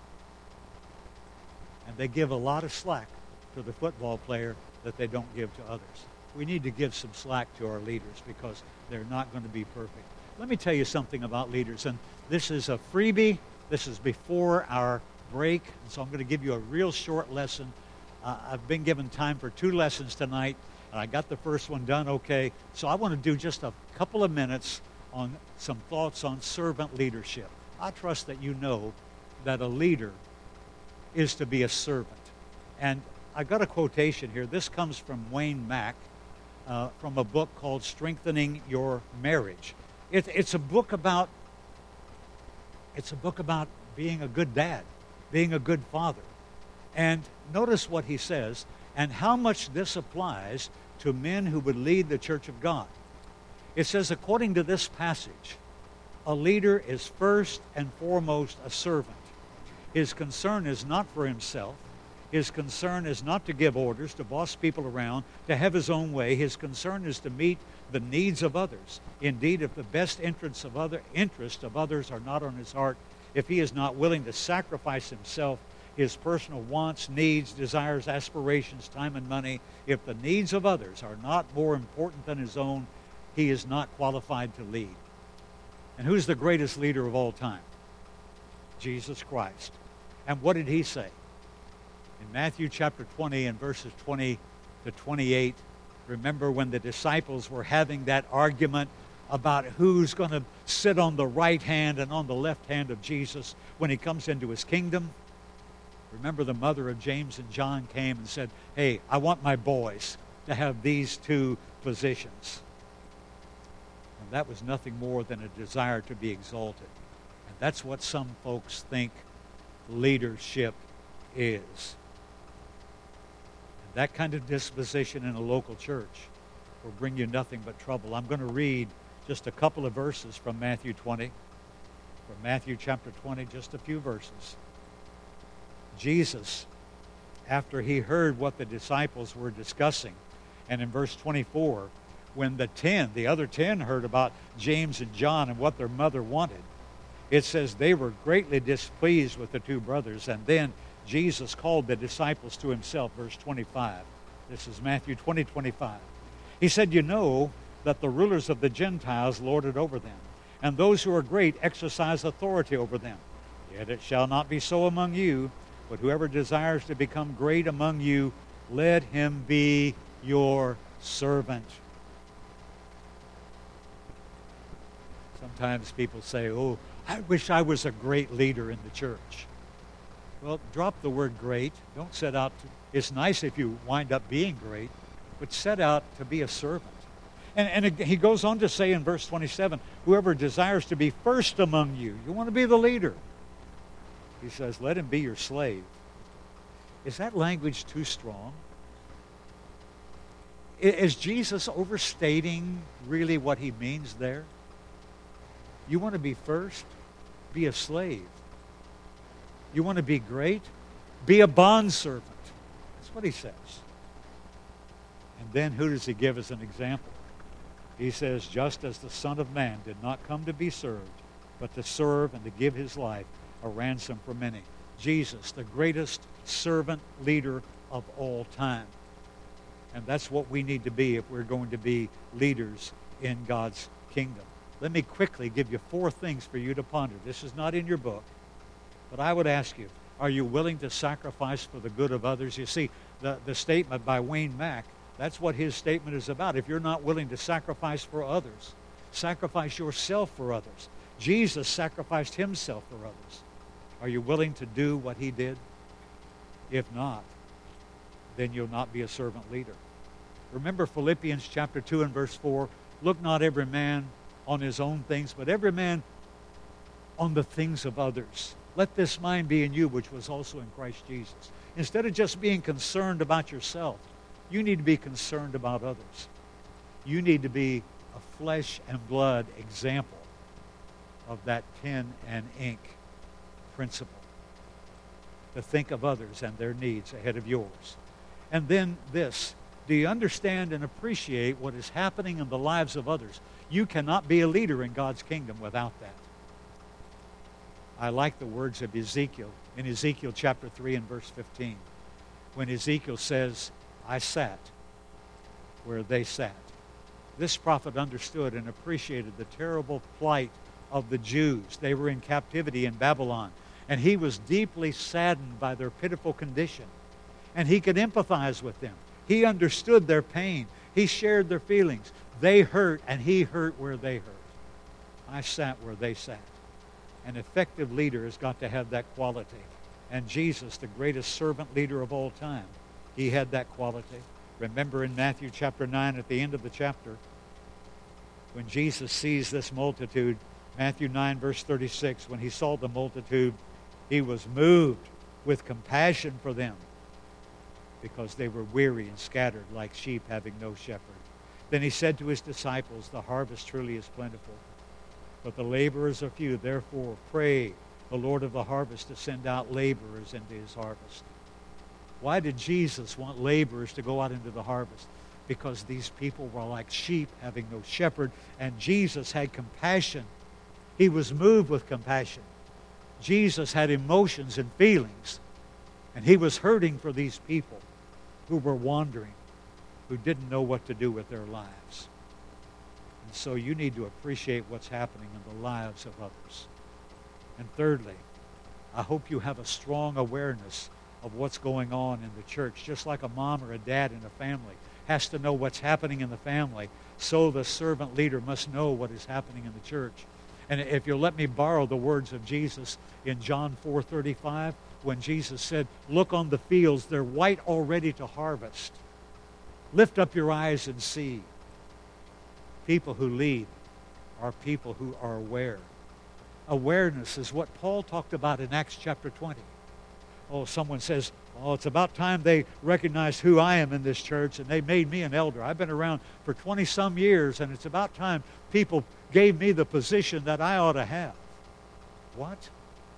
And they give a lot of slack to the football player that they don't give to others. We need to give some slack to our leaders because they're not going to be perfect. Let me tell you something about leaders, and this is a freebie. This is before our break, and so I'm going to give you a real short lesson. Uh, I've been given time for two lessons tonight, and I got the first one done okay. So I want to do just a couple of minutes on some thoughts on servant leadership. I trust that you know that a leader is to be a servant. And I got a quotation here. This comes from Wayne Mack uh, from a book called Strengthening Your Marriage. It, it's a book about it's a book about being a good dad, being a good father. And notice what he says and how much this applies to men who would lead the church of God. It says, according to this passage, a leader is first and foremost a servant. His concern is not for himself. His concern is not to give orders, to boss people around, to have his own way. His concern is to meet the needs of others. Indeed, if the best interests of other interests of others are not on his heart, if he is not willing to sacrifice himself, his personal wants, needs, desires, aspirations, time and money, if the needs of others are not more important than his own, he is not qualified to lead. And who's the greatest leader of all time? Jesus Christ. And what did he say? In Matthew chapter twenty and verses twenty to twenty-eight, remember when the disciples were having that argument about who's going to sit on the right hand and on the left hand of Jesus when he comes into his kingdom? Remember the mother of James and John came and said, hey, I want my boys to have these two positions. And that was nothing more than a desire to be exalted. And that's what some folks think leadership is. And that kind of disposition in a local church will bring you nothing but trouble. I'm going to read just a couple of verses from Matthew twenty. From Matthew chapter twenty, just a few verses. Jesus, after he heard what the disciples were discussing, and in verse twenty-four, when the ten, the other ten heard about James and John and what their mother wanted, it says they were greatly displeased with the two brothers. And then Jesus called the disciples to himself, verse twenty-five. This is Matthew twenty, twenty-five. He said, you know that the rulers of the Gentiles lord it over them, and those who are great exercise authority over them. Yet it shall not be so among you, but whoever desires to become great among you, let him be your servant. Sometimes people say, oh, I wish I was a great leader in the church. Well, drop the word great. Don't set out to, it's nice if you wind up being great, but set out to be a servant. And, and he goes on to say in verse twenty-seven, whoever desires to be first among you, you want to be the leader. He says, let him be your slave. Is that language too strong? Is Jesus overstating really what he means there? You want to be first? Be a slave. You want to be great? Be a bondservant. That's what he says. And then who does he give as an example? He says, just as the Son of Man did not come to be served, but to serve and to give his life a ransom for many. Jesus, the greatest servant leader of all time. And that's what we need to be if we're going to be leaders in God's kingdom. Let me quickly give you four things for you to ponder. This is not in your book, but I would ask you, are you willing to sacrifice for the good of others? You see, the, the statement by Wayne Mack, that's what his statement is about. If you're not willing to sacrifice for others, sacrifice yourself for others. Jesus sacrificed himself for others. Are you willing to do what he did? If not, then you'll not be a servant leader. Remember Philippians chapter two and verse four, look not every man on his own things, but every man on the things of others. Let this mind be in you, which was also in Christ Jesus. Instead of just being concerned about yourself, you need to be concerned about others. You need to be a flesh and blood example of that pen and ink principle. To think of others and their needs ahead of yours. And then this, do you understand and appreciate what is happening in the lives of others? You cannot be a leader in God's kingdom without that. I like the words of Ezekiel in Ezekiel chapter three and verse fifteen. When Ezekiel says, I sat where they sat. This prophet understood and appreciated the terrible plight of the Jews. They were in captivity in Babylon, and he was deeply saddened by their pitiful condition. And he could empathize with them. He understood their pain. He shared their feelings. They hurt, and he hurt where they hurt. I sat where they sat. An effective leader has got to have that quality. And Jesus, the greatest servant leader of all time, he had that quality. Remember in Matthew chapter nine, at the end of the chapter, when Jesus sees this multitude, Matthew nine, verse thirty-six, when he saw the multitude, he was moved with compassion for them because they were weary and scattered like sheep having no shepherd. Then he said to his disciples, the harvest truly is plentiful, but the laborers are few. Therefore, pray the Lord of the harvest to send out laborers into his harvest. Why did Jesus want laborers to go out into the harvest? Because these people were like sheep having no shepherd, and Jesus had compassion. He was moved with compassion. Jesus had emotions and feelings, and he was hurting for these people who were wandering, who didn't know what to do with their lives. And so you need to appreciate what's happening in the lives of others. And thirdly, I hope you have a strong awareness of what's going on in the church. Just like a mom or a dad in a family has to know what's happening in the family, so the servant leader must know what is happening in the church. And if you'll let me borrow the words of Jesus in John four thirty-five, when Jesus said, look on the fields, they're white already to harvest. Lift up your eyes and see. People who lead are people who are aware. Awareness is what Paul talked about in Acts chapter twenty. Oh, someone says, oh, it's about time they recognized who I am in this church and they made me an elder. I've been around for twenty-some years, and it's about time people gave me the position that I ought to have. What?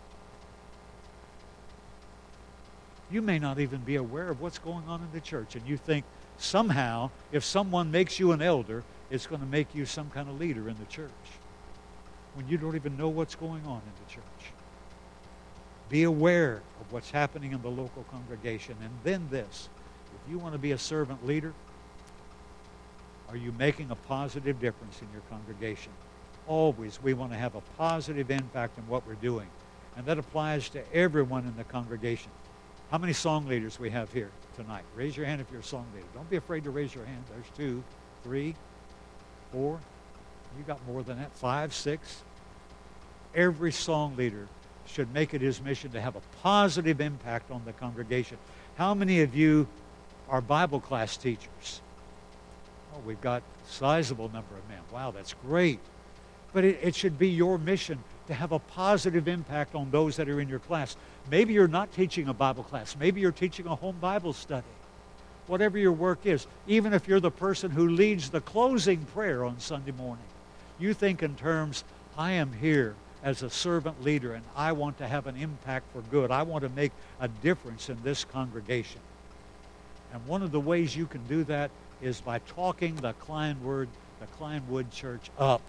You may not even be aware of what's going on in the church, and you think somehow if someone makes you an elder, it's going to make you some kind of leader in the church, when you don't even know what's going on in the church. Be aware of what's happening in the local congregation. And then this, if you want to be a servant leader, Are you making a positive difference in your congregation? Always, we want to have a positive impact in what we're doing. And that applies to everyone in the congregation. How many song leaders we have here tonight? Raise your hand if you're a song leader. Don't be afraid to raise your hand. There's two, three, four. You got more than that. Five, six. Every song leader should make it his mission to have a positive impact on the congregation. How many of you are Bible class teachers? Oh, we've got a sizable number of men. Wow, that's great. But it, it should be your mission to have a positive impact on those that are in your class. Maybe you're not teaching a Bible class. Maybe you're teaching a home Bible study. Whatever your work is, even if you're the person who leads the closing prayer on Sunday morning, you think in terms, I am here as a servant leader and I want to have an impact for good. I want to make a difference in this congregation. And one of the ways you can do that is by talking the Kleinwood, the Kleinwood Church up.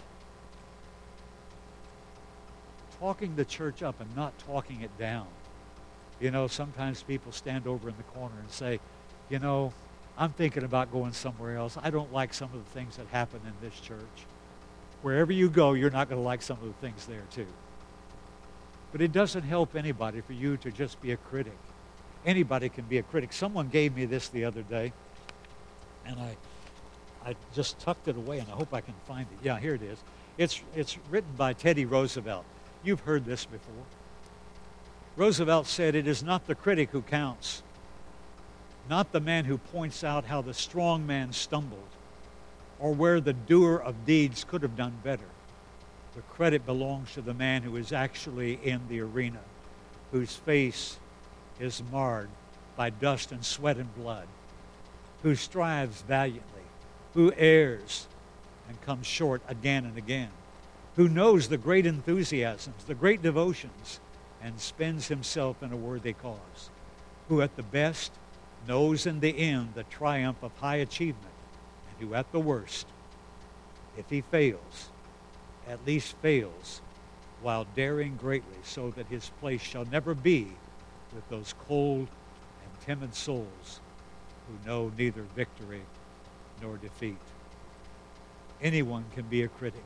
Talking the church up and not talking it down. You know, sometimes people stand over in the corner and say, you know, I'm thinking about going somewhere else. I don't like some of the things that happen in this church. Wherever you go, you're not going to like some of the things there too. But it doesn't help anybody for you to just be a critic. Anybody can be a critic. Someone gave me this the other day, and I I just tucked it away, and I hope I can find it. Yeah, here it is. It's, it's written by Teddy Roosevelt. You've heard this before. Roosevelt said, "It is not the critic who counts, not the man who points out how the strong man stumbled, or where the doer of deeds could have done better. The credit belongs to the man who is actually in the arena, whose face is marred by dust and sweat and blood, who strives valiantly, who errs and comes short again and again, who knows the great enthusiasms, the great devotions, and spends himself in a worthy cause, who at the best knows in the end the triumph of high achievement, and who at the worst, if he fails, at least fails while daring greatly, so that his place shall never be with those cold and timid souls who know neither victory nor defeat." Anyone can be a critic.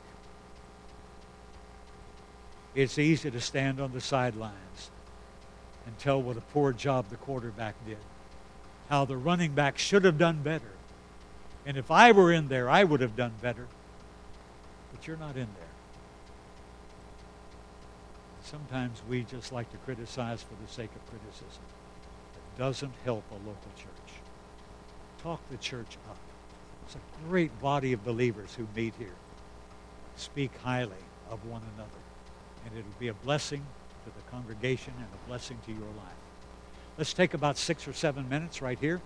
It's easy to stand on the sidelines and tell what a poor job the quarterback did, how the running back should have done better. And if I were in there, I would have done better. But you're not in there. Sometimes we just like to criticize for the sake of criticism. It doesn't help a local church. Talk the church up. It's a great body of believers who meet here. Speak highly of one another. And it'll be a blessing to the congregation and a blessing to your life. Let's take about six or seven minutes right here.